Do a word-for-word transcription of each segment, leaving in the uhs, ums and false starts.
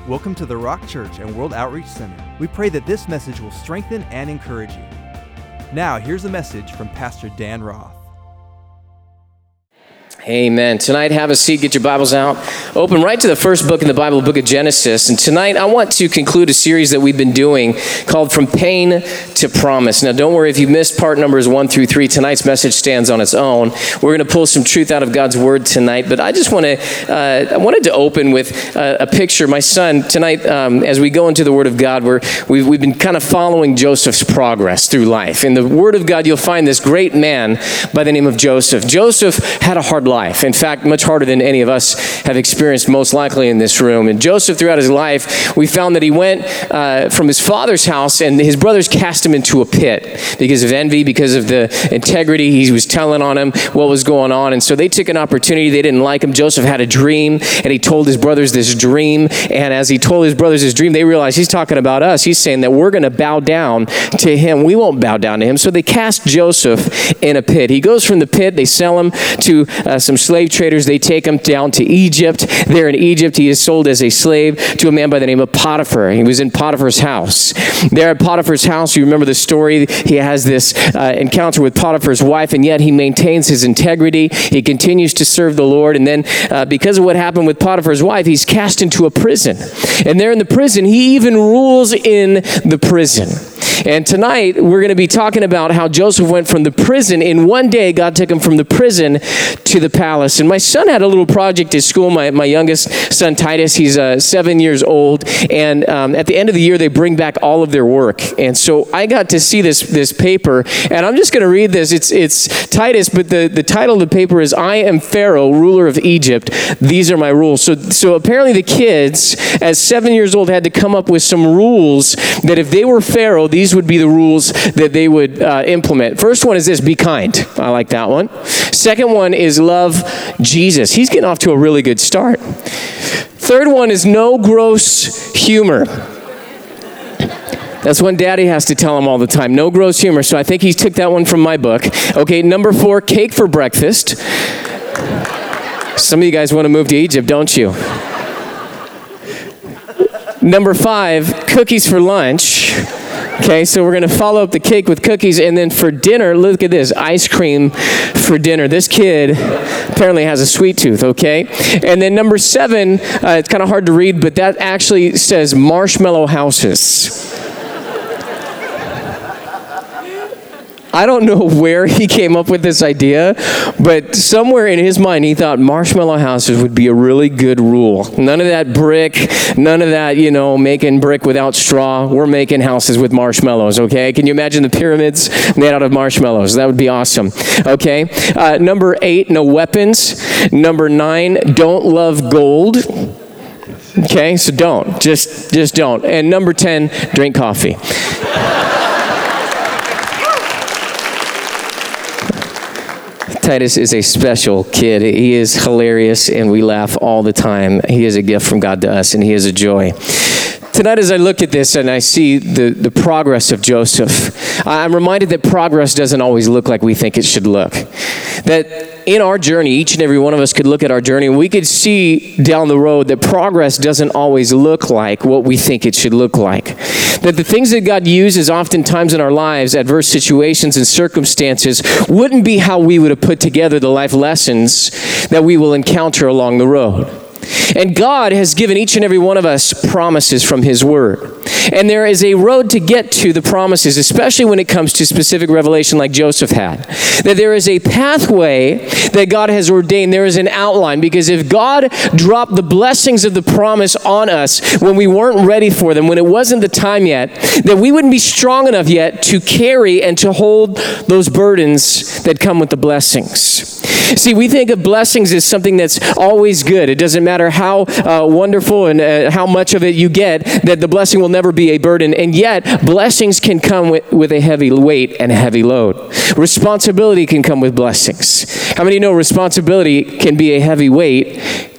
Welcome to the Rock Church and World Outreach Center. We pray that this message will strengthen and encourage you. Now, here's a message from Pastor Dan Roth. Amen. Tonight, have a seat, get your Bibles out. Open right to the first book in the Bible, the book of Genesis. And tonight, I want to conclude a series that we've been doing called From Pain to Promise. Now, don't worry if you missed part numbers one through three. Tonight's message stands on its own. We're going to pull some truth out of God's Word tonight. But I just want to, uh, I wanted to open with uh, a picture. My son, tonight, um, as we go into the Word of God, we're, we've, we've been kind of following Joseph's progress through life. In the Word of God, you'll find this great man by the name of Joseph. Joseph had a hard life. Life. In fact, much harder than any of us have experienced most likely in this room. And Joseph, throughout his life, we found that he went uh, from his father's house and his brothers cast him into a pit because of envy, because of the integrity. He was telling on him what was going on. And so they took an opportunity. They didn't like him. Joseph had a dream and he told his brothers this dream. And as he told his brothers his dream, they realized he's talking about us. He's saying that we're going to bow down to him. We won't bow down to him. So they cast Joseph in a pit. He goes from the pit. They sell him to uh, some slave traders. They take him down to Egypt. There in Egypt, he is sold as a slave to a man by the name of Potiphar. He was in Potiphar's house. There at Potiphar's house, you remember the story, he has this uh, encounter with Potiphar's wife, and yet he maintains his integrity. He continues to serve the Lord, and then uh, because of what happened with Potiphar's wife, he's cast into a prison. And there in the prison, he even rules in the prison. And tonight, we're going to be talking about how Joseph went from the prison. In one day, God took him from the prison to the palace. And my son had a little project at school. My, my youngest son, Titus, he's uh, seven years old. And um, at the end of the year, they bring back all of their work. And so I got to see this this paper. And I'm just going to read this. It's it's Titus, but the, the title of the paper is, I am Pharaoh, ruler of Egypt. These are my rules. So, so apparently the kids, as seven years old, had to come up with some rules that if they were Pharaoh, these would be the rules that they would uh, implement. First one is this: be kind. I like that one. Second one is love Jesus. He's getting off to a really good start. Third one is no gross humor. That's one Daddy has to tell him all the time. No gross humor. So I think he took that one from my book. Okay, number four, cake for breakfast. Some of you guys want to move to Egypt, don't you? Number five, cookies for lunch. Okay, so we're going to follow up the cake with cookies, and then for dinner, look at this, ice cream for dinner. This kid apparently has a sweet tooth, okay? And then number seven, uh, it's kind of hard to read, but that actually says marshmallow houses. I don't know where he came up with this idea, but somewhere in his mind, he thought marshmallow houses would be a really good rule. None of that brick, none of that, you know, making brick without straw. We're making houses with marshmallows, okay? Can you imagine the pyramids made out of marshmallows? That would be awesome, okay? Uh, number eight, no weapons. Number nine, don't love gold. Okay, so don't. Just, just don't. And number ten, drink coffee. Titus is a special kid. He is hilarious, and we laugh all the time. He is a gift from God to us, and he is a joy. Tonight, as I look at this and I see the, the progress of Joseph, I'm reminded that progress doesn't always look like we think it should look. That in our journey, each and every one of us could look at our journey and we could see down the road that progress doesn't always look like what we think it should look like. That the things that God uses oftentimes in our lives, adverse situations and circumstances, wouldn't be how we would have put together the life lessons that we will encounter along the road. And God has given each and every one of us promises from his word. And there is a road to get to the promises, especially when it comes to specific revelation like Joseph had. That there is a pathway that God has ordained. There is an outline, because if God dropped the blessings of the promise on us when we weren't ready for them, when it wasn't the time yet, that we wouldn't be strong enough yet to carry and to hold those burdens that come with the blessings. See, we think of blessings as something that's always good. It doesn't matter how uh, wonderful and uh, how much of it you get, that the blessing will never be a burden. And yet, blessings can come with, with a heavy weight and a heavy load. Responsibility can come with blessings. How many know responsibility can be a heavy weight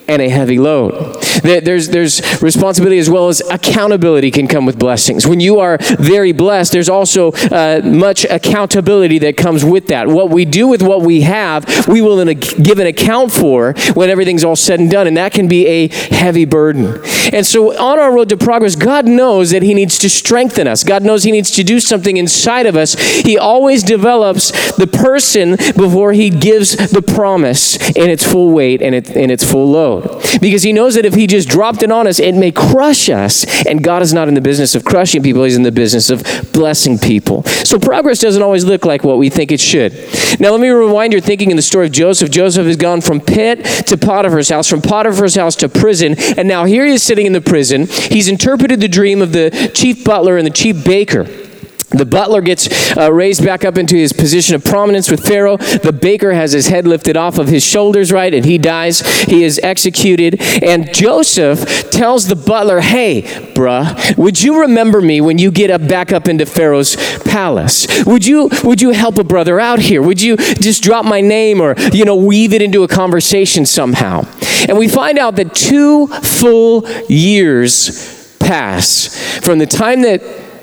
and a heavy load. There's, there's responsibility as well as accountability can come with blessings. When you are very blessed, there's also uh, much accountability that comes with that. What we do with what we have, we will give an account for when everything's all said and done, and that can be a heavy burden. And so on our road to progress, God knows that he needs to strengthen us. God knows he needs to do something inside of us. He always develops the person before he gives the promise in its full weight and it, in its full load. Because he knows that if he just dropped it on us, it may crush us. And God is not in the business of crushing people. He's in the business of blessing people. So progress doesn't always look like what we think it should. Now let me rewind your thinking in the story of Joseph. Joseph has gone from pit to Potiphar's house, from Potiphar's house to prison. And now here he is sitting in the prison. He's interpreted the dream of the chief butler and the chief baker. The butler gets uh, raised back up into his position of prominence with Pharaoh. The baker has his head lifted off of his shoulders, right? And he dies. He is executed. And Joseph tells the butler, hey, bruh, would you remember me when you get up back up into Pharaoh's palace? Would you, would you help a brother out here? Would you just drop my name or, you know, weave it into a conversation somehow? And we find out that two full years pass from the time that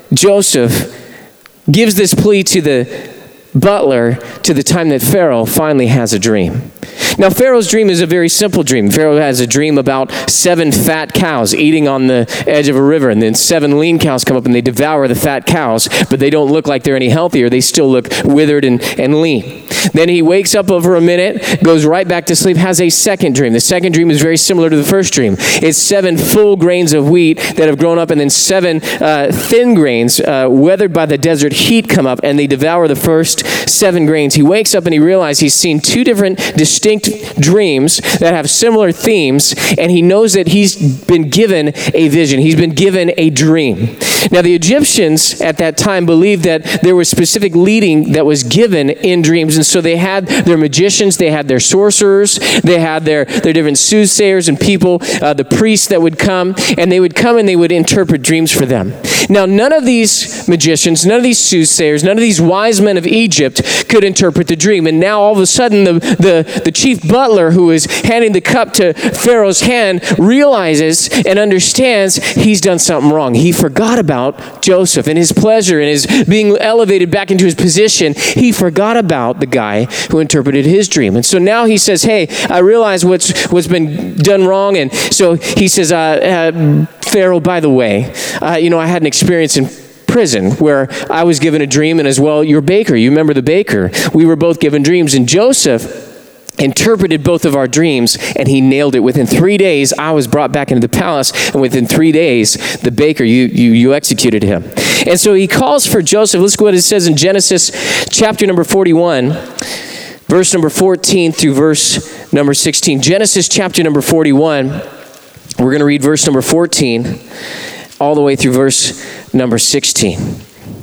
Joseph gives this plea to the butler to the time that Pharaoh finally has a dream. Now, Pharaoh's dream is a very simple dream. Pharaoh has a dream about seven fat cows eating on the edge of a river, and then seven lean cows come up and they devour the fat cows, but they don't look like they're any healthier. They still look withered and, and lean. Then he wakes up over a minute, goes right back to sleep, has a second dream. The second dream is very similar to the first dream. It's seven full grains of wheat that have grown up, and then seven uh, thin grains, uh, weathered by the desert heat, come up, and they devour the first seven grains. He wakes up and he realizes he's seen two different distinct dreams that have similar themes, and he knows that he's been given a vision. He's been given a dream. Now, the Egyptians at that time believed that there was specific leading that was given in dreams, and so they had their magicians, they had their sorcerers, they had their, their different soothsayers and people, uh, the priests that would come, and they would come and they would interpret dreams for them. Now, none of these magicians, none of these soothsayers, none of these wise men of Egypt could interpret the dream, and now all of a sudden the, the, the chief butler who is handing the cup to Pharaoh's hand realizes and understands he's done something wrong. He forgot about Joseph and his pleasure and his being elevated back into his position. He forgot about the guy who interpreted his dream. And so now he says, hey, I realize what's what's been done wrong. And so he says, uh, uh, Pharaoh, by the way, uh, you know, I had an experience in prison where I was given a dream, and as well your baker. You remember the baker? We were both given dreams, and Joseph interpreted both of our dreams, and he nailed it. Within three days, I was brought back into the palace, and within three days, the baker, you you you executed him. And so he calls for Joseph. Let's go what it says in Genesis chapter number forty-one, verse number fourteen through verse number sixteen. Genesis chapter number forty-one, we're going to read verse number fourteen all the way through verse number sixteen.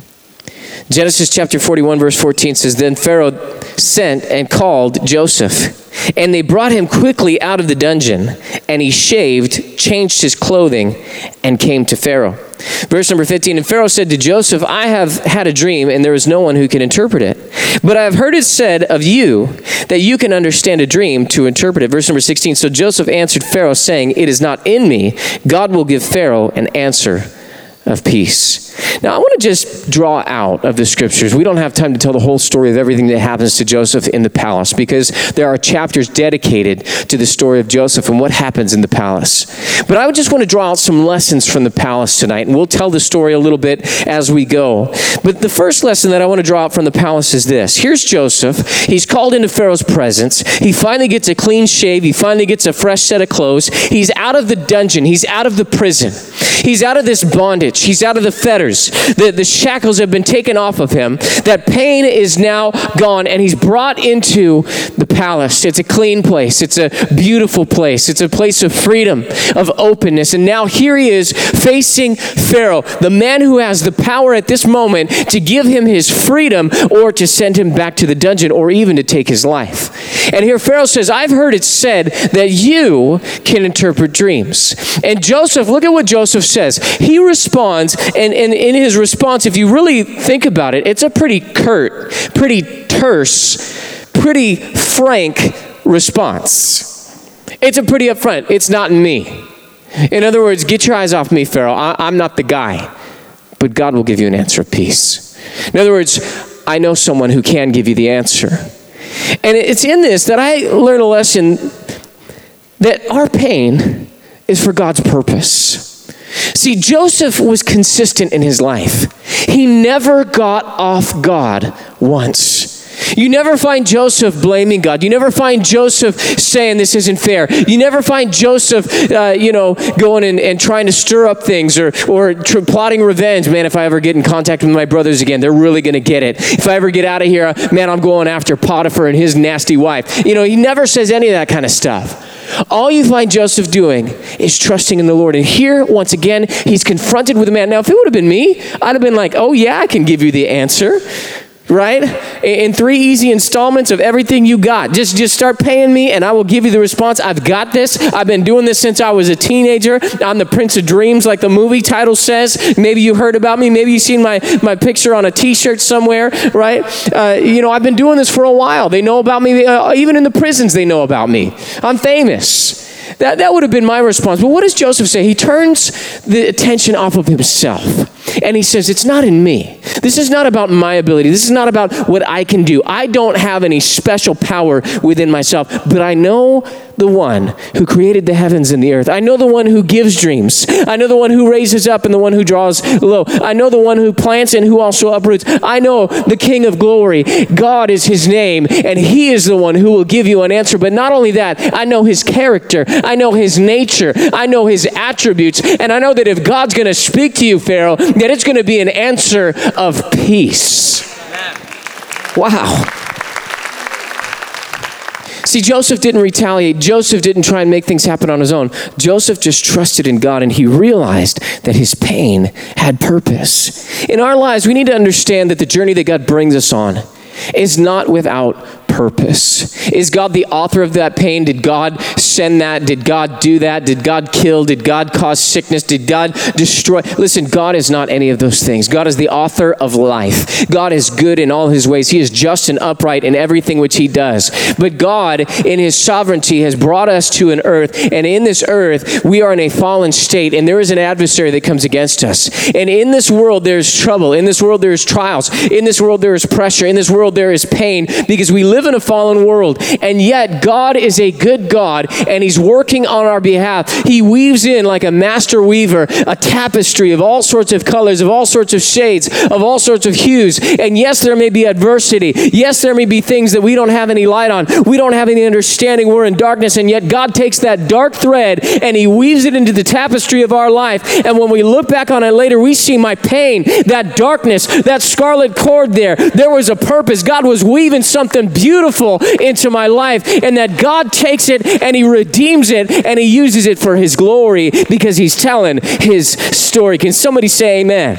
Genesis chapter forty-one, verse fourteen says, Then Pharaoh sent and called Joseph, and they brought him quickly out of the dungeon, and he shaved, changed his clothing, and came to Pharaoh. Verse number fifteen, And Pharaoh said to Joseph, I have had a dream, and there is no one who can interpret it. But I have heard it said of you that you can understand a dream to interpret it. Verse number sixteen, So Joseph answered Pharaoh, saying, It is not in me. God will give Pharaoh an answer of peace. Now, I want to just draw out of the scriptures. We don't have time to tell the whole story of everything that happens to Joseph in the palace, because there are chapters dedicated to the story of Joseph and what happens in the palace. But I would just want to draw out some lessons from the palace tonight, and we'll tell the story a little bit as we go. But the first lesson that I want to draw out from the palace is this. Here's Joseph. He's called into Pharaoh's presence. He finally gets a clean shave. He finally gets a fresh set of clothes. He's out of the dungeon. He's out of the prison. He's out of this bondage. He's out of the fetters. The, the shackles have been taken off of him. That pain is now gone, and he's brought into the palace. It's a clean place. It's a beautiful place. It's a place of freedom, of openness. And now here he is facing Pharaoh, the man who has the power at this moment to give him his freedom or to send him back to the dungeon or even to take his life. And here Pharaoh says, I've heard it said that you can interpret dreams. And Joseph, look at what Joseph says. He responds, and, and in his response, if you really think about it, it's a pretty curt, pretty terse, pretty frank response. It's a pretty upfront. It's not in me. In other words, get your eyes off me, Pharaoh. I, I'm not the guy. But God will give you an answer of peace. In other words, I know someone who can give you the answer. And it's in this that I learn a lesson that our pain is for God's purpose. See, Joseph was consistent in his life. He never got off God once. You never find Joseph blaming God. You never find Joseph saying this isn't fair. You never find Joseph, uh, you know, going and, and trying to stir up things or, or tr- plotting revenge. Man, if I ever get in contact with my brothers again, they're really going to get it. If I ever get out of here, man, I'm going after Potiphar and his nasty wife. You know, he never says any of that kind of stuff. All you find Joseph doing is trusting in the Lord. And here, once again, he's confronted with a man. Now, if it would have been me, I'd have been like, oh, yeah, I can give you the answer. Right? In three easy installments of everything you got. Just, just start paying me and I will give you the response. I've got this. I've been doing this since I was a teenager. I'm the Prince of Dreams, like the movie title says. Maybe you heard about me. Maybe you've seen my, my picture on a t-shirt somewhere, right? Uh, you know, I've been doing this for a while. They know about me. Uh, even in the prisons, they know about me. I'm famous. That, that would have been my response. But what does Joseph say? He turns the attention off of himself. And he says, it's not in me. This is not about my ability. This is not about what I can do. I don't have any special power within myself, but I know the one who created the heavens and the earth. I know the one who gives dreams. I know the one who raises up and the one who draws low. I know the one who plants and who also uproots. I know the King of glory. God is his name, and he is the one who will give you an answer. But not only that, I know his character. I know his nature. I know his attributes. And I know that if God's going to speak to you, Pharaoh, that it's going to be an answer of peace. Amen. Wow. See, Joseph didn't retaliate. Joseph didn't try and make things happen on his own. Joseph just trusted in God, and he realized that his pain had purpose. In our lives, we need to understand that the journey that God brings us on is not without purpose. Is God the author of that pain? Did God send that? Did God do that? Did God kill? Did God cause sickness? Did God destroy? Listen, God is not any of those things. God is the author of life. God is good in all his ways. He is just and upright in everything which he does. But God, in his sovereignty, has brought us to an earth, and in this earth, we are in a fallen state, and there is an adversary that comes against us. And in this world, there's trouble. In this world, there's trials. In this world, there is pressure. In this world, there is pain, because we live in a fallen world. And yet God is a good God, and he's working on our behalf. He weaves in like a master weaver, a tapestry of all sorts of colors, of all sorts of shades, of all sorts of hues. And yes, there may be adversity. Yes, there may be things that we don't have any light on. We don't have any understanding. We're in darkness. And yet God takes that dark thread and he weaves it into the tapestry of our life. And when we look back on it later, we see my pain, that darkness, that scarlet cord there. There was a purpose. God was weaving something beautiful into my life, and that God takes it and he redeems it and he uses it for his glory because he's telling his story. Can somebody say amen?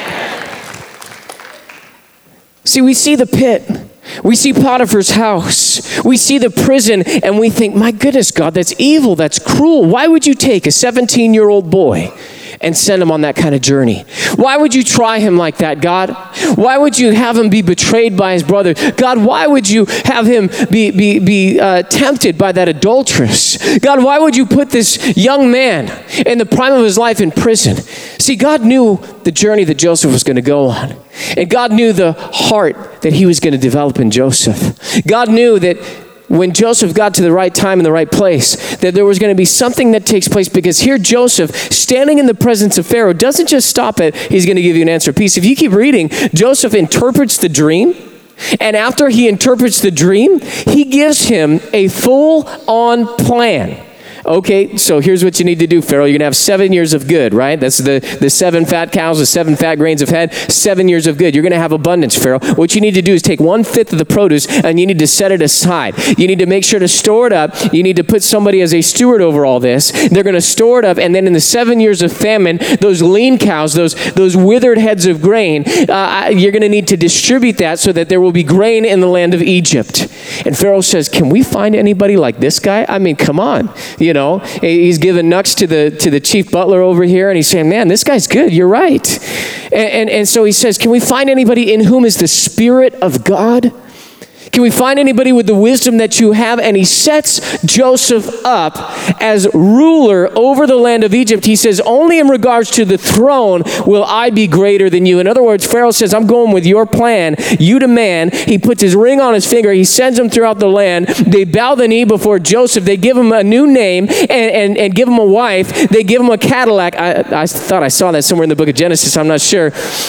See, we see the pit. We see Potiphar's house. We see the prison, and we think, my goodness, God, that's evil. That's cruel. Why would you take a seventeen-year-old boy and send him on that kind of journey? Why would you try him like that, God? Why would you have him be betrayed by his brother? God, why would you have him be, be, be uh, tempted by that adulteress? God, why would you put this young man in the prime of his life in prison? See, God knew the journey that Joseph was going to go on. And God knew the heart that he was going to develop in Joseph. God knew that when Joseph got to the right time in the right place, that there was going to be something that takes place, because here Joseph, standing in the presence of Pharaoh, doesn't just stop at, he's going to give you an answer of peace. If you keep reading, Joseph interprets the dream, and after he interprets the dream, he gives him a full-on plan. Okay, so here's what you need to do, Pharaoh. You're going to have seven years of good, right? That's the, the seven fat cows, the seven fat grains of head, seven years of good. You're going to have abundance, Pharaoh. What you need to do is take one-fifth of the produce, and you need to set it aside. You need to make sure to store it up. You need to put somebody as a steward over all this. They're going to store it up, and then in the seven years of famine, those lean cows, those, those withered heads of grain, uh, you're going to need to distribute that so that there will be grain in the land of Egypt. And Pharaoh says, can we find anybody like this guy? I mean, come on. You You know, he's giving nuts to the to the chief butler over here, and he's saying, man, this guy's good. You're right. And, and, and so he says, can we find anybody in whom is the Spirit of God? Can we find anybody with the wisdom that you have? And he sets Joseph up as ruler over the land of Egypt. He says, only in regards to the throne will I be greater than you. In other words, Pharaoh says, I'm going with your plan. You demand. He puts his ring on his finger. He sends them throughout the land. They bow the knee before Joseph. They give him a new name and, and, and give him a wife. They give him a Cadillac. I, I thought I saw that somewhere in the book of Genesis. I'm not sure.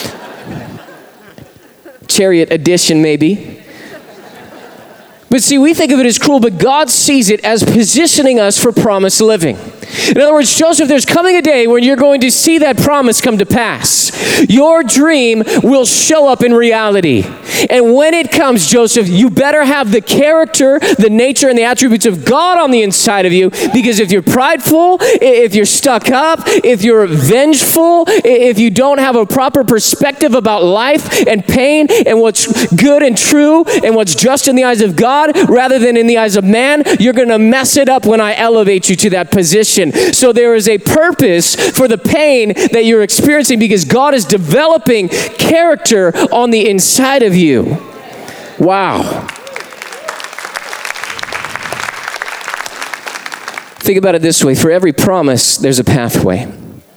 Chariot edition, maybe. But see, we think of it as cruel, but God sees it as positioning us for promised living. In other words, Joseph, there's coming a day when you're going to see that promise come to pass. Your dream will show up in reality. And when it comes, Joseph, you better have the character, the nature, and the attributes of God on the inside of you, because if you're prideful, if you're stuck up, if you're vengeful, if you don't have a proper perspective about life and pain and what's good and true and what's just in the eyes of God rather than in the eyes of man, you're going to mess it up when I elevate you to that position. So there is a purpose for the pain that you're experiencing because God is developing character on the inside of you. Wow. Think about it this way. For every promise, there's a pathway.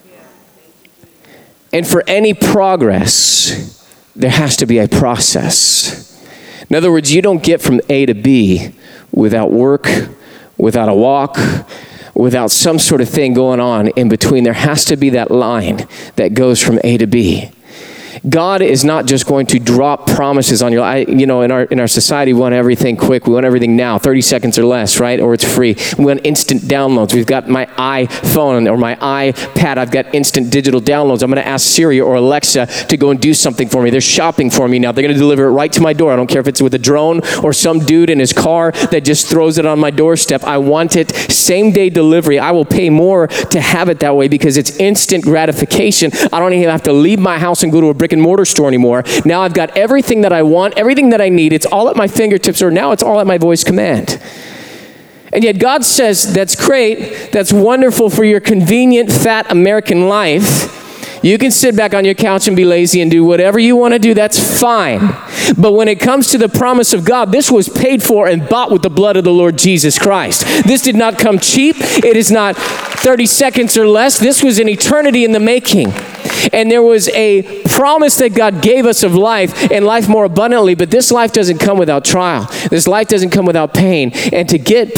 And for any progress, there has to be a process. In other words, you don't get from A to B without work, without a walk, without some sort of thing going on in between. There has to be that line that goes from A to B. God is not just going to drop promises on you. I, you know, in our in our society, we want everything quick. We want everything now, thirty seconds or less, right? Or it's free. We want instant downloads. We've got my iPhone or my iPad. I've got instant digital downloads. I'm going to ask Siri or Alexa to go and do something for me. They're shopping for me now. They're going to deliver it right to my door. I don't care if it's with a drone or some dude in his car that just throws it on my doorstep. I want it same day delivery. I will pay more to have it that way because it's instant gratification. I don't even have to leave my house and go to a brick and mortar store anymore. Now I've got everything that I want, everything that I need. It's all at my fingertips, or now it's all at my voice command. And yet God says, that's great. That's wonderful for your convenient, fat American life. You can sit back on your couch and be lazy and do whatever you want to do. That's fine. But when it comes to the promise of God, this was paid for and bought with the blood of the Lord Jesus Christ. This did not come cheap. It is not thirty seconds or less. This was an eternity in the making. And there was a promise that God gave us of life and life more abundantly, but this life doesn't come without trial. This life doesn't come without pain. And to get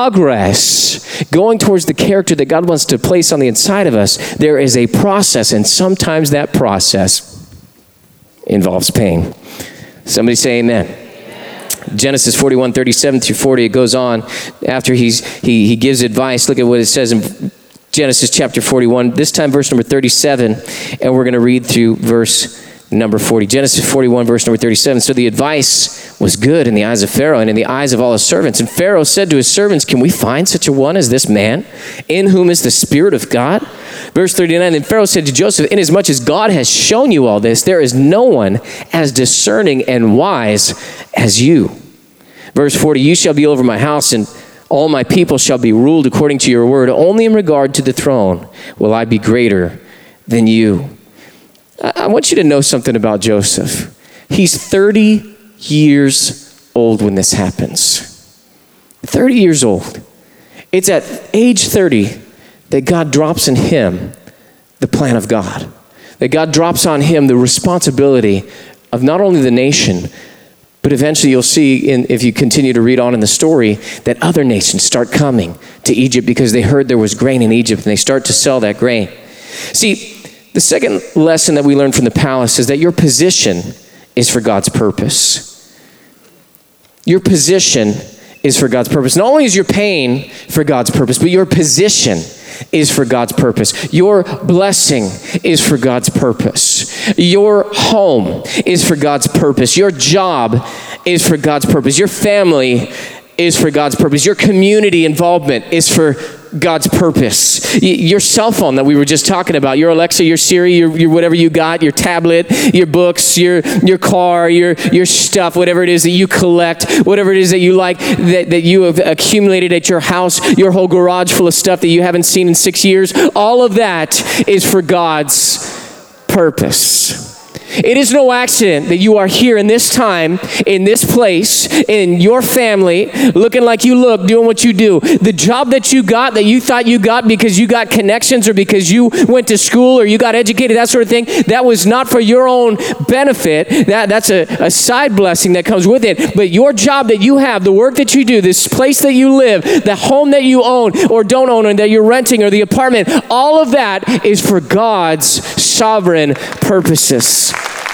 progress going towards the character that God wants to place on the inside of us, there is a process, and sometimes that process involves pain. Somebody say amen. Amen. Genesis forty-one, thirty-seven through forty, it goes on after he's, he, he gives advice. Look at what it says in Genesis chapter forty-one, this time verse number thirty-seven, and we're going to read through verse number forty. Genesis forty-one, verse number thirty-seven. So the advice was good in the eyes of Pharaoh and in the eyes of all his servants. And Pharaoh said to his servants, can we find such a one as this man, in whom is the Spirit of God? Verse thirty-nine, and Pharaoh said to Joseph, inasmuch as God has shown you all this, there is no one as discerning and wise as you. Verse forty, you shall be over my house, and all my people shall be ruled according to your word. Only in regard to the throne will I be greater than you. I want you to know something about Joseph. He's thirty years old when this happens. thirty years old. It's at age thirty that God drops in him the plan of God. That God drops on him the responsibility of not only the nation, but eventually you'll see, in, if you continue to read on in the story, that other nations start coming to Egypt because they heard there was grain in Egypt, and they start to sell that grain. See, the second lesson that we learn from the palace is that your position is for God's purpose. Your position is for God's purpose. Not only is your pain for God's purpose, but your position is for God's purpose. Your blessing is for God's purpose. Your home is for God's purpose. Your job is for God's purpose. Your family is for God's purpose. Your community involvement is for God's purpose. Your cell phone that we were just talking about, your Alexa, your Siri, your, your whatever you got, your tablet, your books, your your car, your your stuff, whatever it is that you collect, whatever it is that you like, that, that you have accumulated at your house, your whole garage full of stuff that you haven't seen in six years, all of that is for God's purpose. It is no accident that you are here in this time, in this place, in your family, looking like you look, doing what you do. The job that you got, that you thought you got because you got connections or because you went to school or you got educated, that sort of thing, that was not for your own benefit. That, that's a, a side blessing that comes with it. But your job that you have, the work that you do, this place that you live, the home that you own or don't own and that you're renting or the apartment, all of that is for God's sovereign purposes.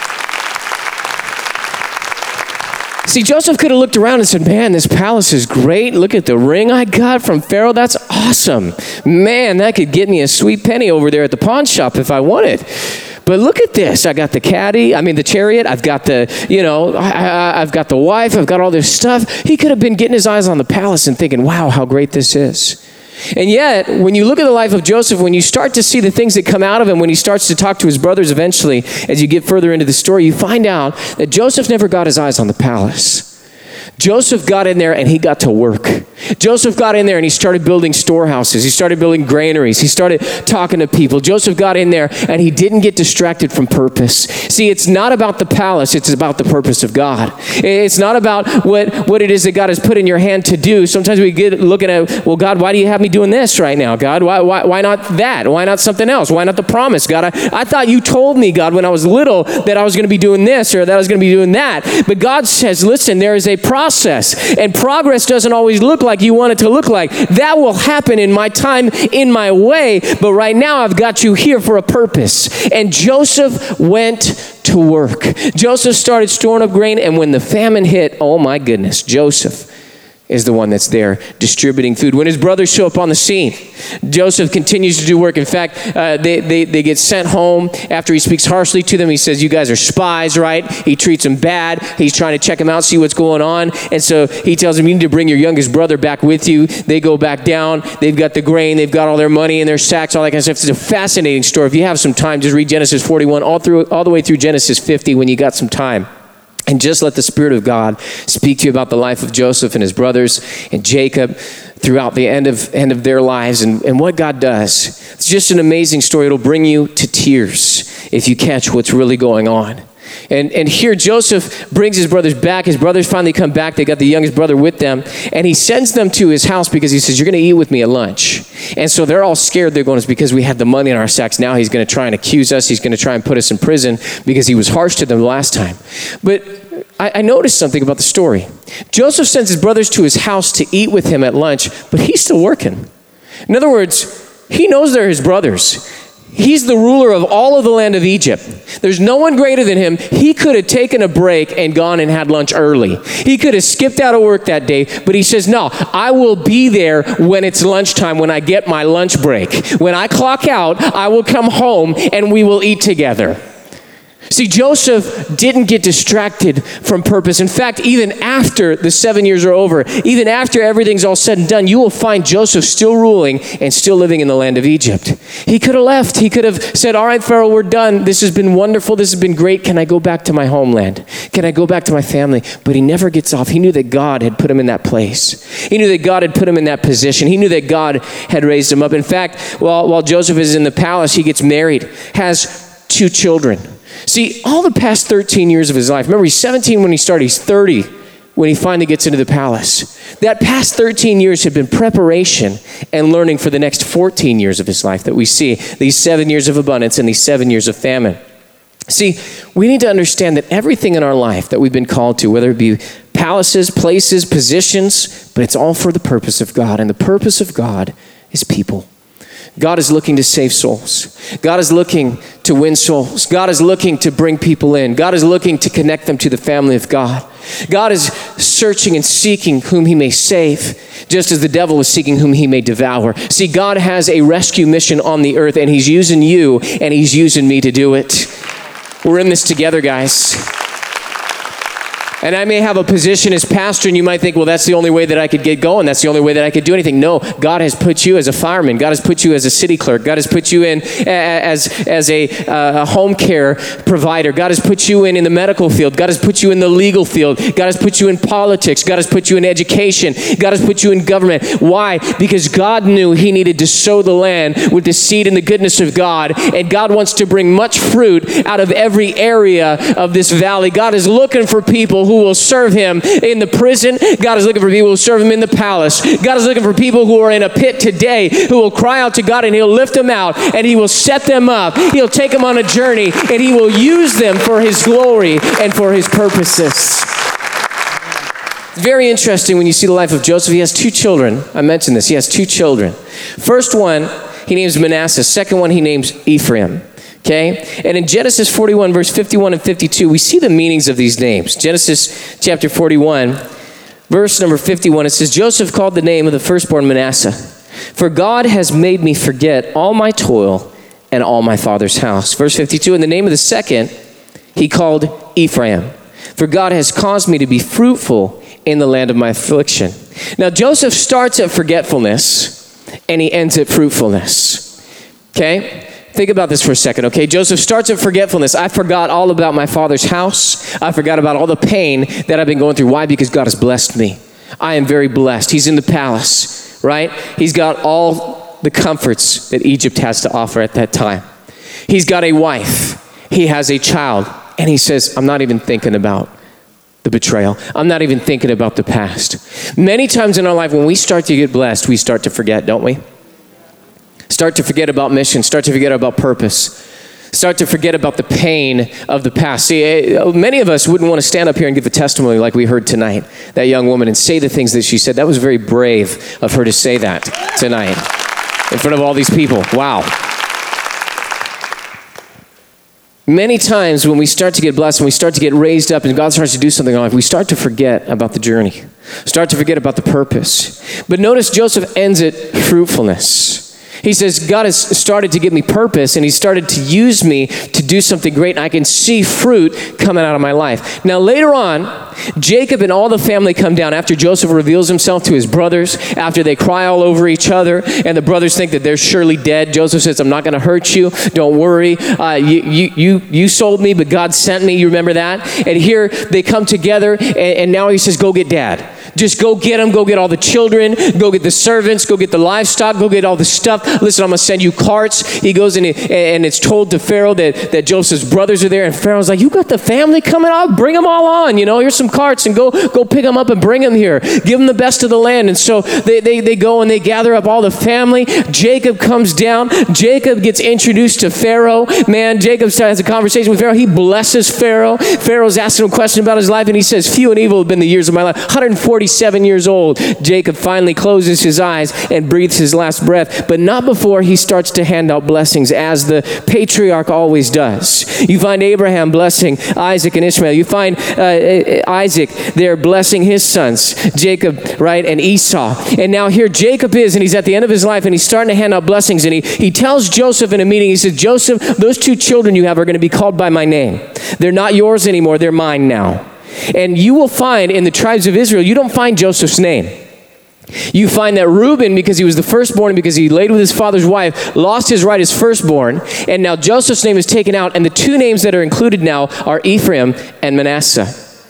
See, Joseph could have looked around and said, man, this palace is great. Look at the ring I got from Pharaoh. That's awesome. Man, that could get me a sweet penny over there at the pawn shop if I wanted. But look at this. I got the caddy, I mean the chariot. I've got the, you know, I, I've got the wife. I've got all this stuff. He could have been getting his eyes on the palace and thinking, wow, how great this is. And yet, when you look at the life of Joseph, when you start to see the things that come out of him, when he starts to talk to his brothers eventually, as you get further into the story, you find out that Joseph never got his eyes on the palace. Joseph got in there and he got to work. Joseph got in there and he started building storehouses. He started building granaries. He started talking to people. Joseph got in there and he didn't get distracted from purpose. See, it's not about the palace. It's about the purpose of God. It's not about what, what it is that God has put in your hand to do. Sometimes we get looking at, well, God, why do you have me doing this right now, God? Why, why, why not that? Why not something else? Why not the promise? God, I, I thought you told me, God, when I was little that I was going to be doing this or that I was going to be doing that. But God says, listen, there is a process. And progress doesn't always look like you want it to look like. That will happen in my time, in my way. But right now, I've got you here for a purpose. And Joseph went to work. Joseph started storing up grain. And when the famine hit, oh my goodness, Joseph is the one that's there distributing food. When his brothers show up on the scene, Joseph continues to do work. In fact, uh, they, they, they get sent home after he speaks harshly to them. He says, you guys are spies, right? He treats them bad. He's trying to check them out, see what's going on. And so he tells them, you need to bring your youngest brother back with you. They go back down. They've got the grain. They've got all their money in their sacks, all that kind of stuff. It's a fascinating story. If you have some time, just read Genesis forty-one all through, all the way through Genesis fifty when you got some time. And just let the Spirit of God speak to you about the life of Joseph and his brothers and Jacob throughout the end of end of their lives and, and what God does. It's just an amazing story. It'll bring you to tears if you catch what's really going on. And, and here Joseph brings his brothers back. His brothers finally come back. They got the youngest brother with them. And he sends them to his house because he says, you're going to eat with me at lunch. And so they're all scared. They're going, it's because we had the money in our sacks. Now he's going to try and accuse us. He's going to try and put us in prison because he was harsh to them last time. But I, I noticed something about the story. Joseph sends his brothers to his house to eat with him at lunch, but he's still working. In other words, he knows they're his brothers. He's the ruler of all of the land of Egypt. There's no one greater than him. He could have taken a break and gone and had lunch early. He could have skipped out of work that day, but he says, no, I will be there when it's lunchtime, when I get my lunch break. When I clock out, I will come home and we will eat together. See, Joseph didn't get distracted from purpose. In fact, even after the seven years are over, even after everything's all said and done, you will find Joseph still ruling and still living in the land of Egypt. He could have left. He could have said, all right, Pharaoh, we're done. This has been wonderful. This has been great. Can I go back to my homeland? Can I go back to my family? But he never gets off. He knew that God had put him in that place. He knew that God had put him in that position. He knew that God had raised him up. In fact, while, while Joseph is in the palace, he gets married, has two children. See, all the past thirteen years of his life, remember he's seventeen when he started, he's thirty when he finally gets into the palace. That past thirteen years had been preparation and learning for the next fourteen years of his life that we see, these seven years of abundance and these seven years of famine. See, we need to understand that everything in our life that we've been called to, whether it be palaces, places, positions, but it's all for the purpose of God. And the purpose of God is people. God is looking to save souls. God is looking to win souls. God is looking to bring people in. God is looking to connect them to the family of God. God is searching and seeking whom he may save, just as the devil is seeking whom he may devour. See, God has a rescue mission on the earth, and he's using you and he's using me to do it. We're in this together, guys. And I may have a position as pastor, and you might think, well, that's the only way that I could get going. That's the only way that I could do anything. No, God has put you as a fireman. God has put you as a city clerk. God has put you in as, as a, uh, a home care provider. God has put you in in the medical field. God has put you in the legal field. God has put you in politics. God has put you in education. God has put you in government. Why? Because God knew he needed to sow the land with the seed and the goodness of God. And God wants to bring much fruit out of every area of this valley. God is looking for people who will serve him in the prison. God is looking for people who will serve him in the palace. God is looking for people who are in a pit today who will cry out to God, and he'll lift them out, and he will set them up. He'll take them on a journey, and he will use them for his glory and for his purposes. It's very interesting when you see the life of Joseph. He has two children. I mentioned this. He has two children. First one, he names Manasseh. Second one, he names Ephraim. Okay? And in Genesis forty-one, verse fifty-one and fifty-two, we see the meanings of these names. Genesis chapter forty-one, verse number fifty-one, it says, Joseph called the name of the firstborn Manasseh, for God has made me forget all my toil and all my father's house. Verse fifty-two, in the name of the second, he called Ephraim, for God has caused me to be fruitful in the land of my affliction. Now, Joseph starts at forgetfulness, and he ends at fruitfulness. Okay? Think about this for a second, okay? Joseph starts at forgetfulness. I forgot all about my father's house. I forgot about all the pain that I've been going through. Why? Because God has blessed me. I am very blessed. He's in the palace, right? He's got all the comforts that Egypt has to offer at that time. He's got a wife. He has a child. And he says, I'm not even thinking about the betrayal. I'm not even thinking about the past. Many times in our life, when we start to get blessed, we start to forget, don't we? Start to forget about mission. Start to forget about purpose. Start to forget about the pain of the past. See, many of us wouldn't want to stand up here and give a testimony like we heard tonight, that young woman, and say the things that she said. That was very brave of her to say that tonight in front of all these people. Wow. Many times when we start to get blessed, when we start to get raised up and God starts to do something in our life, we start to forget about the journey. Start to forget about the purpose. But notice Joseph ends it fruitfulness. He says, God has started to give me purpose, and he started to use me to do something great, and I can see fruit coming out of my life. Now, later on, Jacob and all the family come down after Joseph reveals himself to his brothers, after they cry all over each other, and the brothers think that they're surely dead. Joseph says, I'm not going to hurt you. Don't worry. Uh, you, you, you, you sold me, but God sent me. You remember that? And here they come together, and, and now he says, go get dad. Just go get them. Go get all the children. Go get the servants. Go get the livestock. Go get all the stuff. Listen, I'm going to send you carts. He goes in, and it's told to Pharaoh that, that Joseph's brothers are there. And Pharaoh's like, you got the family coming up? Bring them all on. You know, here's some carts, and go go pick them up and bring them here. Give them the best of the land. And so they, they, they go and they gather up all the family. Jacob comes down. Jacob gets introduced to Pharaoh. Man, Jacob has a conversation with Pharaoh. He blesses Pharaoh. Pharaoh's asking him a question about his life, and he says, few and evil have been the years of my life. one hundred forty-seven years old. Jacob finally closes his eyes and breathes his last breath, but not before he starts to hand out blessings, as the patriarch always does. You find Abraham blessing Isaac and Ishmael. You find uh, Isaac there blessing his sons, Jacob, right, and Esau. And now here Jacob is, and he's at the end of his life, and he's starting to hand out blessings, and he, he tells Joseph in a meeting, he says, Joseph, those two children you have are going to be called by my name. They're not yours anymore. They're mine now. And you will find in the tribes of Israel, you don't find Joseph's name. You find that Reuben, because he was the firstborn, because he laid with his father's wife, lost his right as firstborn. And now Joseph's name is taken out. And the two names that are included now are Ephraim and Manasseh.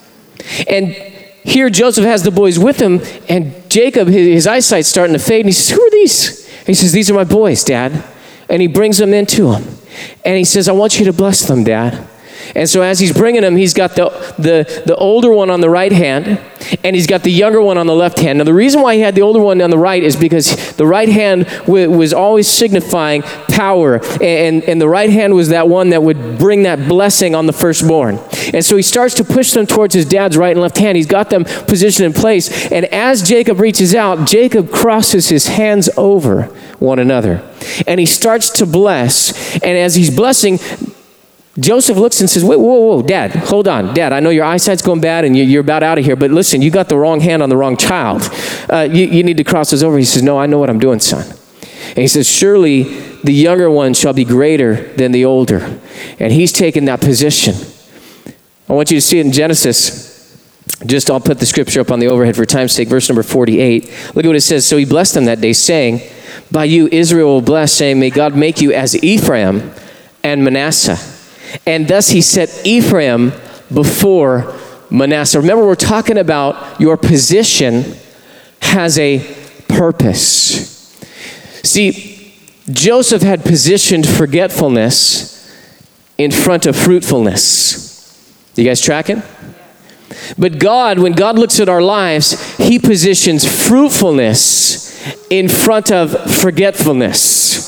And here Joseph has the boys with him. And Jacob, his, his eyesight's starting to fade. And he says, who are these? And he says, these are my boys, Dad. And he brings them into him. And he says, I want you to bless them, Dad. And so as he's bringing them, he's got the, the, the older one on the right hand, and he's got the younger one on the left hand. Now, the reason why he had the older one on the right is because the right hand w- was always signifying power, and, and the right hand was that one that would bring that blessing on the firstborn. And so he starts to push them towards his dad's right and left hand. He's got them positioned in place, and as Jacob reaches out, Jacob crosses his hands over one another, and he starts to bless, and as he's blessing, Joseph looks and says, wait, whoa, whoa, Dad, hold on. Dad, I know your eyesight's going bad and you're about out of here, but listen, you got the wrong hand on the wrong child. Uh, you, you need to cross this over. He says, no, I know what I'm doing, son. And he says, surely the younger one shall be greater than the older. And he's taken that position. I want you to see it in Genesis Just, I'll put the scripture up on the overhead for time's sake, verse number forty-eight. Look at what it says. So he blessed them that day, saying, by you Israel will bless, saying, may God make you as Ephraim and Manasseh. And thus he set Ephraim before Manasseh. Remember, we're talking about your position has a purpose. See, Joseph had positioned forgetfulness in front of fruitfulness. You guys tracking? But God, when God looks at our lives, he positions fruitfulness in front of forgetfulness.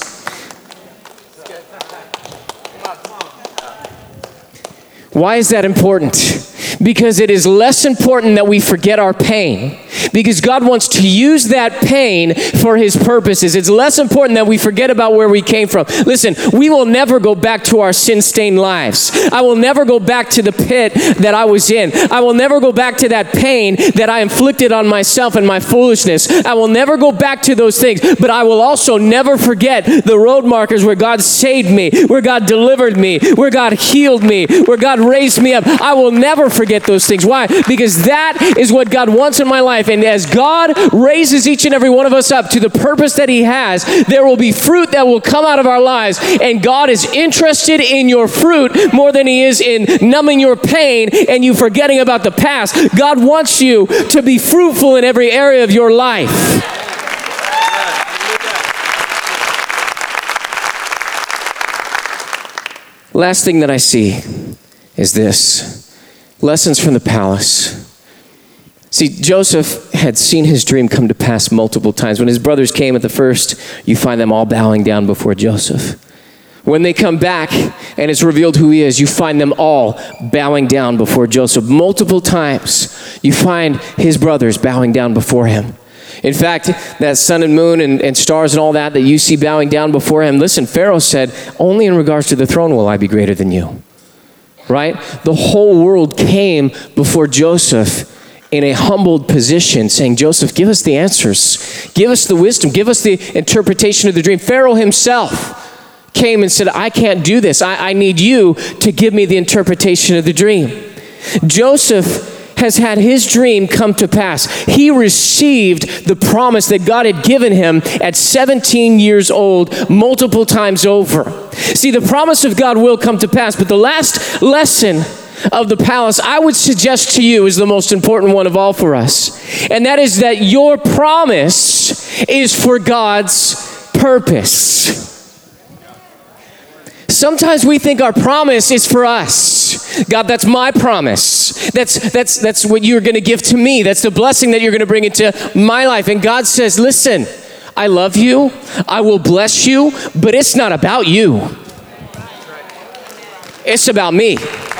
Why is that important? Because it is less important that we forget our pain, because God wants to use that pain for his purposes. It's less important that we forget about where we came from. Listen, we will never go back to our sin-stained lives. I will never go back to the pit that I was in. I will never go back to that pain that I inflicted on myself and my foolishness. I will never go back to those things, but I will also never forget the road markers where God saved me, where God delivered me, where God healed me, where God raised me up. I will never forget those things. Why? Because that is what God wants in my life. And as God raises each and every one of us up to the purpose that he has, there will be fruit that will come out of our lives. And God is interested in your fruit more than he is in numbing your pain and you forgetting about the past. God wants you to be fruitful in every area of your life. Last thing that I see is this. Lessons from the palace. See, Joseph had seen his dream come to pass multiple times. When his brothers came at the first, you find them all bowing down before Joseph. When they come back and it's revealed who he is, you find them all bowing down before Joseph. Multiple times, you find his brothers bowing down before him. In fact, that sun and moon and, and stars and all that that you see bowing down before him, listen, Pharaoh said, only in regards to the throne will I be greater than you. Right? The whole world came before Joseph in a humbled position, saying, Joseph, give us the answers. Give us the wisdom. Give us the interpretation of the dream. Pharaoh himself came and said, I can't do this. I, I need you to give me the interpretation of the dream. Joseph has had his dream come to pass. He received the promise that God had given him at seventeen years old, multiple times over. See, the promise of God will come to pass, but the last lesson of the palace, I would suggest to you, is the most important one of all for us. And that is that your promise is for God's purpose. Sometimes we think our promise is for us. God, that's my promise. That's that's that's what you're going to give to me. That's the blessing that you're going to bring into my life. And God says, listen, I love you. I will bless you, but it's not about you. It's about me.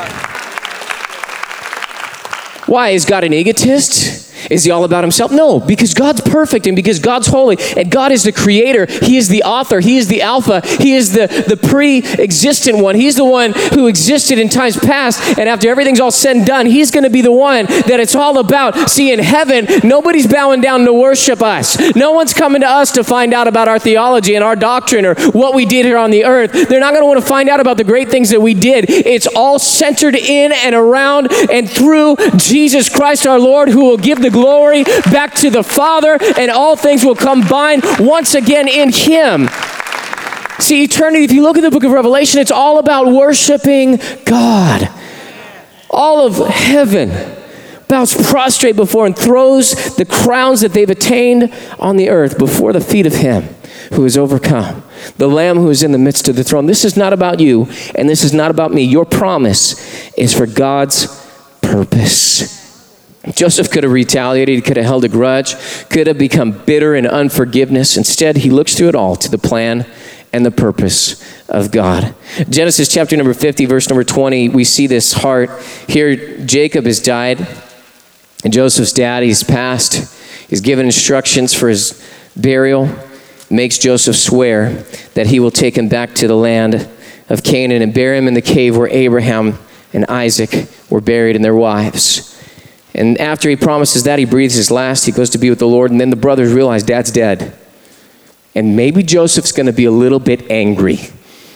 Why? Is God an egotist? Is he all about himself? No, because God's perfect and because God's holy and God is the creator. He is the author. He is the Alpha. He is the, the pre-existent one. He's the one who existed in times past, and after everything's all said and done, he's going to be the one that it's all about. See, in heaven, nobody's bowing down to worship us. No one's coming to us to find out about our theology and our doctrine or what we did here on the earth. They're not going to want to find out about the great things that we did. It's all centered in and around and through Jesus Christ our Lord, who will give the glory back to the Father, and all things will combine once again in him. See, eternity, if you look at the book of Revelation, it's all about worshiping God. All of heaven bows prostrate before and throws the crowns that they've attained on the earth before the feet of him who is overcome, the Lamb who is in the midst of the throne. This is not about you, and this is not about me. Your promise is for God's purpose. Joseph could have retaliated, he could have held a grudge, could have become bitter in unforgiveness. Instead, he looks through it all to the plan and the purpose of God. Genesis chapter number fifty, verse number twenty, we see this heart. Here, Jacob has died, and Joseph's dad, he's passed. He's given instructions for his burial, makes Joseph swear that he will take him back to the land of Canaan and bury him in the cave where Abraham and Isaac were buried and their wives. And after he promises that, he breathes his last. He goes to be with the Lord. And then the brothers realize Dad's dead. And maybe Joseph's going to be a little bit angry.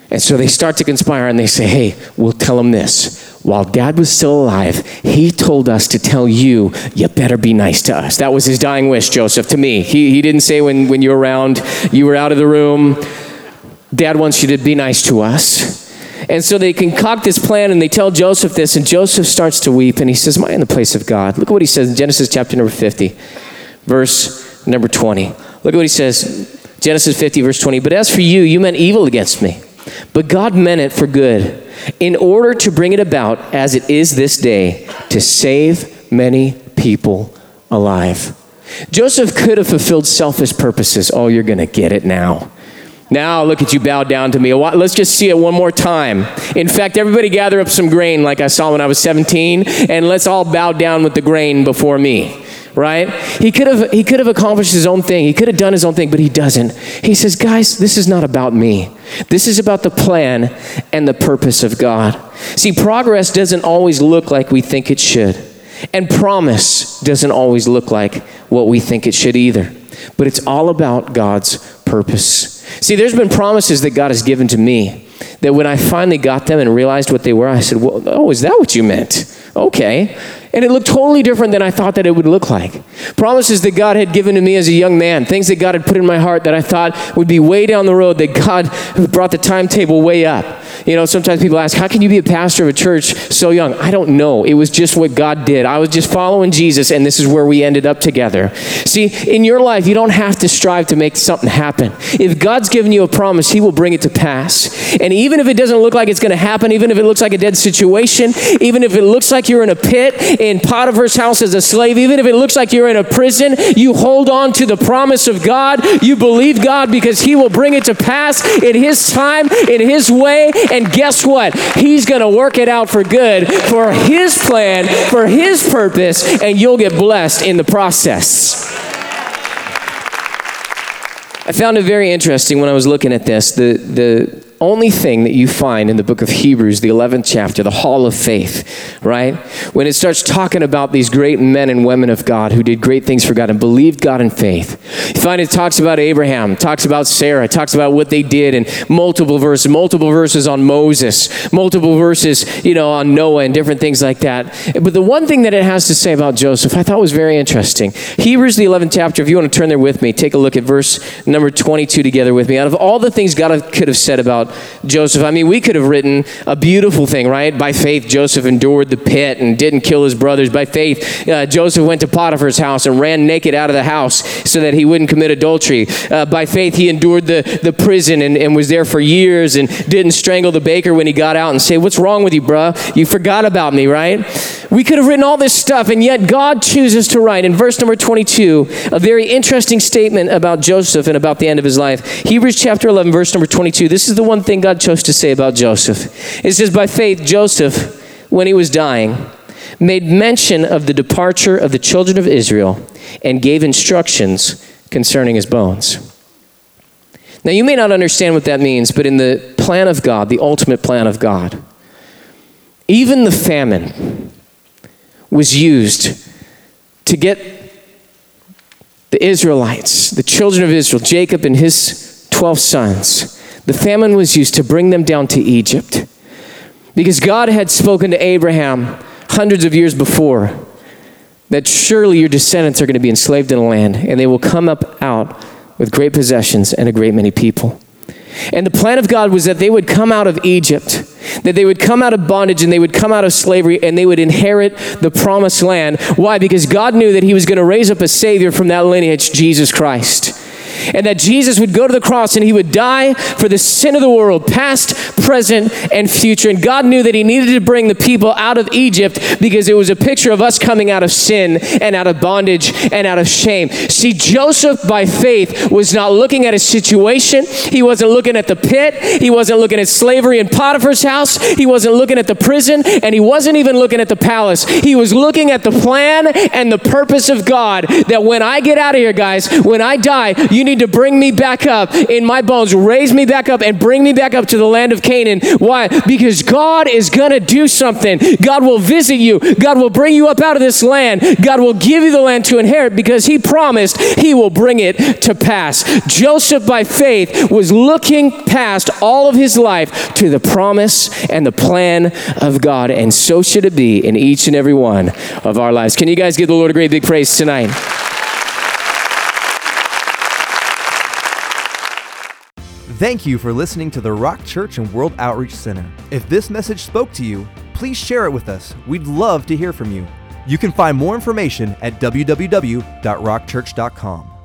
And so they start to conspire and they say, hey, we'll tell him this. While Dad was still alive, he told us to tell you, you better be nice to us. That was his dying wish, Joseph, to me. He, he didn't say when, when you were around, you were out of the room, Dad wants you to be nice to us. And so they concoct this plan and they tell Joseph this, and Joseph starts to weep and he says, am I in the place of God? Look at what he says in Genesis chapter number fifty, verse number twenty. Look at what he says, Genesis fifty, verse twenty. But as for you, you meant evil against me, but God meant it for good, in order to bring it about as it is this day, to save many people alive. Joseph could have fulfilled selfish purposes. Oh, you're going to get it now. Now look at you bow down to me. Let's just see it one more time. In fact, everybody gather up some grain like I saw when I was seventeen, and let's all bow down with the grain before me. Right? He could have he could have accomplished his own thing. He could have done his own thing, but he doesn't. He says, guys, this is not about me. This is about the plan and the purpose of God. See, progress doesn't always look like we think it should. And promise doesn't always look like what we think it should either. But it's all about God's purpose. See, there's been promises that God has given to me that when I finally got them and realized what they were, I said, well, oh, is that what you meant? Okay. And it looked totally different than I thought that it would look like. Promises that God had given to me as a young man, things that God had put in my heart that I thought would be way down the road, that God brought the timetable way up. You know, sometimes people ask, how can you be a pastor of a church so young? I don't know. It was just what God did. I was just following Jesus, and this is where we ended up together. See, in your life, you don't have to strive to make something happen. If God's given you a promise, he will bring it to pass. And even if it doesn't look like it's going to happen, even if it looks like a dead situation, even if it looks like you're in a pit in Potiphar's house as a slave, even if it looks like you're in a prison, you hold on to the promise of God. You believe God because he will bring it to pass in his time, in his way. And guess what? He's going to work it out for good, for his plan, for his purpose, and you'll get blessed in the process. I found it very interesting when I was looking at this. The, the only thing that you find in the book of Hebrews, the eleventh chapter, the hall of faith, right? When it starts talking about these great men and women of God who did great things for God and believed God in faith. You find it talks about Abraham, talks about Sarah, talks about what they did in multiple verses, multiple verses on Moses, multiple verses, you know, on Noah and different things like that. But the one thing that it has to say about Joseph, I thought was very interesting. Hebrews, the eleventh chapter, if you want to turn there with me, take a look at verse number twenty-two together with me. Out of all the things God could have said about Joseph, I mean, we could have written a beautiful thing, right? By faith, Joseph endured the pit and didn't kill his brothers. By faith, uh, Joseph went to Potiphar's house and ran naked out of the house so that he wouldn't commit adultery. Uh, by faith, he endured the, the prison and, and was there for years and didn't strangle the baker when he got out and say, what's wrong with you, bruh? You forgot about me, right? We could have written all this stuff, and yet God chooses to write in verse number twenty-two a very interesting statement about Joseph and about the end of his life. Hebrews chapter eleven, verse number twenty-two. This is the one thing God chose to say about Joseph. It says, by faith, Joseph, when he was dying, made mention of the departure of the children of Israel and gave instructions concerning his bones. Now, you may not understand what that means, but in the plan of God, the ultimate plan of God, even the famine was used to get the Israelites, the children of Israel, Jacob and his twelve sons. The famine was used to bring them down to Egypt because God had spoken to Abraham hundreds of years before that surely your descendants are going to be enslaved in a land and they will come up out with great possessions and a great many people. And the plan of God was that they would come out of Egypt, that they would come out of bondage and they would come out of slavery and they would inherit the promised land. Why? Because God knew that he was going to raise up a Savior from that lineage, Jesus Christ. And that Jesus would go to the cross and he would die for the sin of the world, past, present, and future. And God knew that he needed to bring the people out of Egypt because it was a picture of us coming out of sin and out of bondage and out of shame. See, Joseph, by faith, was not looking at his situation. He wasn't looking at the pit. He wasn't looking at slavery in Potiphar's house. He wasn't looking at the prison. And he wasn't even looking at the palace. He was looking at the plan and the purpose of God, that when I get out of here, guys, when I die, you need need to bring me back up in my bones, raise me back up and bring me back up to the land of Canaan. Why? Because God is going to do something. God will visit you. God will bring you up out of this land. God will give you the land to inherit because he promised he will bring it to pass. Joseph, by faith, was looking past all of his life to the promise and the plan of God. And so should it be in each and every one of our lives. Can you guys give the Lord a great big praise tonight? Thank you for listening to the Rock Church and World Outreach Center. If this message spoke to you, please share it with us. We'd love to hear from you. You can find more information at w w w dot rock church dot com.